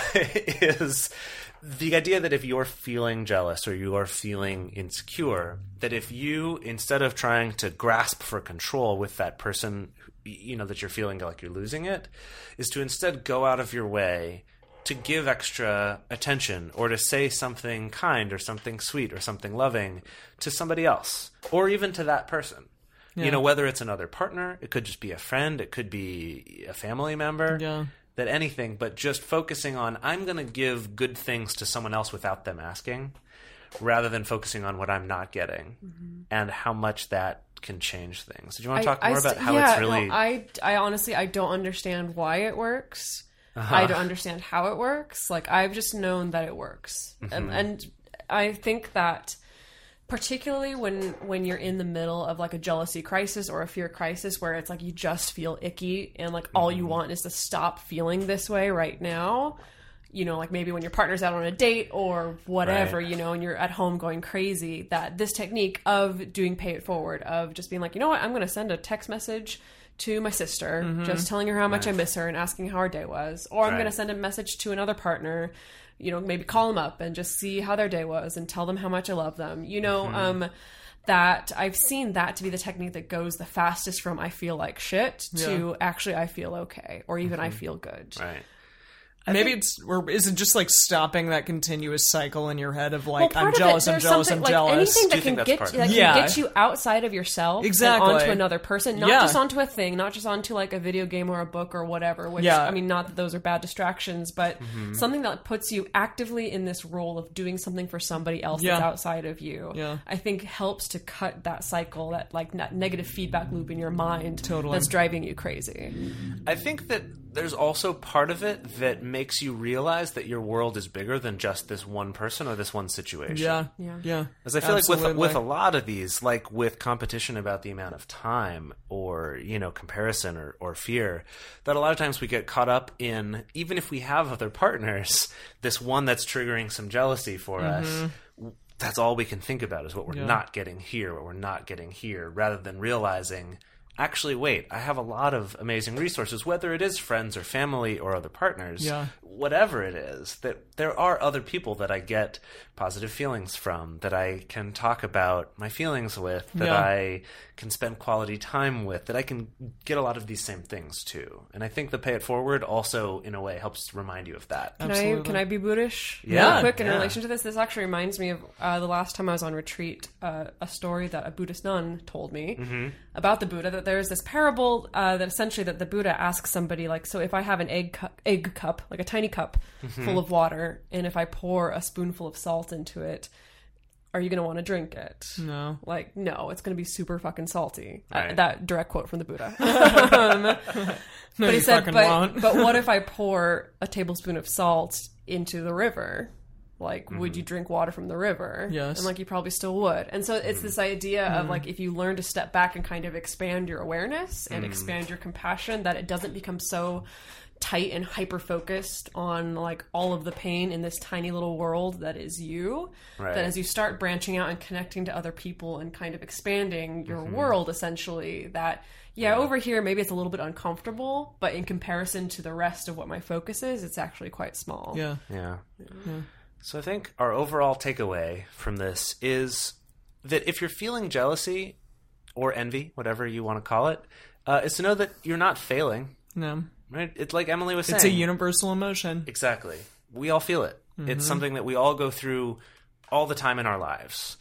is the idea that if you're feeling jealous or you are feeling insecure, that if you, instead of trying to grasp for control with that person, you know, that you're feeling like you're losing it, is to instead go out of your way to give extra attention or to say something kind or something sweet or something loving to somebody else or even to that person. Yeah. You know, whether it's another partner, it could just be a friend, it could be a family member, Yeah. that anything, but just focusing on, I'm going to give good things to someone else without them asking, rather than focusing on what I'm not getting Mm-hmm. and how much that can change things. Do you want to I- talk I more about st- how yeah, it's really... no, I, I honestly, I don't understand why it works. Uh-huh. I don't understand how it works. Like, I've just known that it works. Mm-hmm. And, and I think that particularly when when you're in the middle of like a jealousy crisis or a fear crisis where it's like you just feel icky and like all Mm-hmm. you want is to stop feeling this way right now, you know, like maybe when your partner's out on a date or whatever, Right. you know, and you're at home going crazy, that this technique of doing pay it forward, of just being like, you know what, I'm going to send a text message to my sister, just telling her how much I miss her and asking how her day was. Or I'm Right. going to send a message to another partner, you know, maybe call them up and just see how their day was and tell them how much I love them. You know, um, that I've seen that to be the technique that goes the fastest from I feel like shit to actually I feel okay, or even I feel good. Right. Maybe it's, or is it just like stopping that continuous cycle in your head of like, Well, I'm part of it, jealous, I'm there's jealous, I'm something- like, jealous? Anything Do that you can think that's get part you, of that it? can Yeah. get you outside of yourself Exactly. and onto another person, not Yeah. just onto a thing, not just onto like a video game or a book or whatever. Which Yeah. I mean, not that those are bad distractions, but Mm-hmm. something that puts you actively in this role of doing something for somebody else Yeah. that's outside of you. Yeah. I think helps to cut that cycle, that like that negative feedback loop in your mind Totally. that's driving you crazy. I think that there's also part of it that makes you realize that your world is bigger than just this one person or this one situation. Yeah. Yeah. Yeah. Because I feel like with Absolutely. with a lot of these, like with competition about the amount of time or, you know, comparison or, or fear, that a lot of times we get caught up in, even if we have other partners, this one that's triggering some jealousy for us, that's all we can think about is what we're Mm-hmm. Yeah. not getting here, what we're not getting here, rather than realizing, actually, wait, I have a lot of amazing resources, whether it is friends or family or other partners, Yeah. whatever it is, that there are other people that I get positive feelings from, that I can talk about my feelings with, that Yeah. I can spend quality time with, that I can get a lot of these same things too. And I think the pay it forward also, in a way, helps remind you of that. Can I Absolutely. can I be Buddhish? Yeah, Real quick in yeah. relation to this, this actually reminds me of uh, the last time I was on retreat, uh, a story that a Buddhist nun told me Mm-hmm. about the Buddha. That there's this parable uh, that essentially that the Buddha asks somebody like, so if I have an egg cup, egg cup, like a tiny cup Mm-hmm. full of water, and if I pour a spoonful of salt into it, are you going to want to drink it? No. Like, no, it's going to be super fucking salty. Uh, Right. that direct quote from the Buddha. um, No, but he you said, fucking but, won't. but what if I pour a tablespoon of salt into the river? Like, would you drink water from the river? Yes. And like, you probably still would. And so it's this idea of like, if you learn to step back and kind of expand your awareness and expand your compassion, that it doesn't become so tight and hyper focused on like all of the pain in this tiny little world that is you. Right. That as you start branching out and connecting to other people and kind of expanding your world, essentially, that yeah, over here maybe it's a little bit uncomfortable, but in comparison to the rest of what my focus is, it's actually quite small. Yeah. Yeah. So I think our overall takeaway from this is that if you're feeling jealousy or envy, whatever you want to call it, uh, is to know that you're not failing. No. Right? It's like Emily was saying. It's a universal emotion. Exactly. We all feel it. It's something that we all go through all the time in our lives.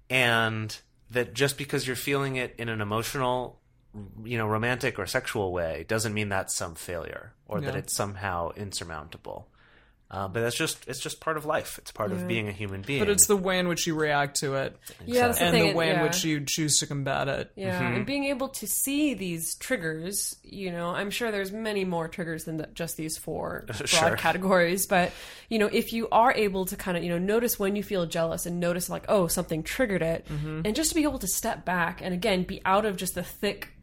And that just because you're feeling it in an emotional, you know, romantic or sexual way doesn't mean that's some failure or that Yeah. it's somehow insurmountable. Uh, but that's just it's just part of life. It's part of being a human being. But it's the way in which you react to it Yeah, that's the and thing. the it- way in yeah. which you choose to combat it. Yeah, Mm-hmm. and being able to see these triggers, you know, I'm sure there's many more triggers than the, just these four broad Sure. categories. But, you know, if you are able to kind of, you know, notice when you feel jealous and notice like, oh, something triggered it, Mm-hmm. and just to be able to step back and again, be out of just the thick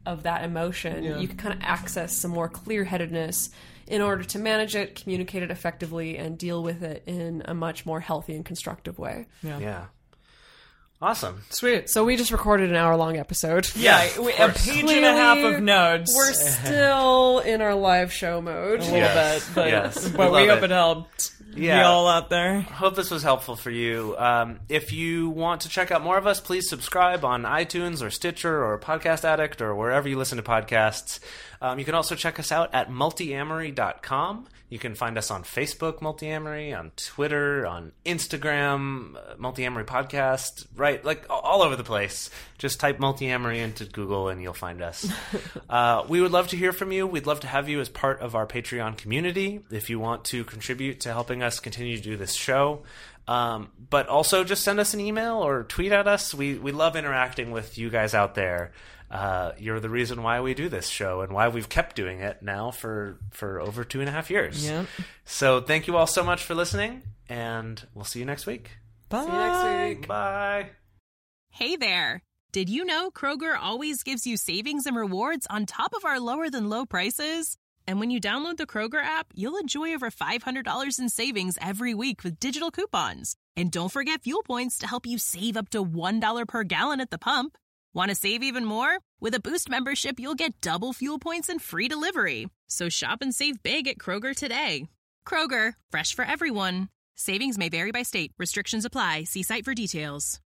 of that emotion, Yeah. you can kind of access some more clear-headedness in order to manage it, communicate it effectively, and deal with it in a much more healthy and constructive way. Yeah. Yeah. Awesome. Sweet. So we just recorded an hour-long episode. Yeah, we, a page and a half of notes. We're still in our live show mode. a little Yes. bit, but, Yes. but We we love hope it. it helped Yeah. y'all out there. Hope this was helpful for you. Um, if you want to check out more of us, please subscribe on iTunes or Stitcher or Podcast Addict or wherever you listen to podcasts. Um, you can also check us out at multiamory dot com. You can find us on Facebook, Multiamory, on Twitter, on Instagram, uh, Multiamory Podcast, right? Like a- all over the place. Just type Multiamory into Google and you'll find us. uh, we would love to hear from you. We'd love to have you as part of our Patreon community if you want to contribute to helping us continue to do this show. Um, but also just send us an email or tweet at us. We, we love interacting with you guys out there. Uh, you're the reason why we do this show and why we've kept doing it now for, for over two and a half years. Yep. So thank you all so much for listening, and we'll see you next week. Bye. See you next week. Bye. Hey there! Did you know Kroger always gives you savings and rewards on top of our lower than low prices? And when you download the Kroger app, you'll enjoy over five hundred dollars in savings every week with digital coupons. And don't forget fuel points to help you save up to one dollar per gallon at the pump. Want to save even more? With a Boost membership, you'll get double fuel points and free delivery. So shop and save big at Kroger today. Kroger, fresh for everyone. Savings may vary by state. Restrictions apply. See site for details.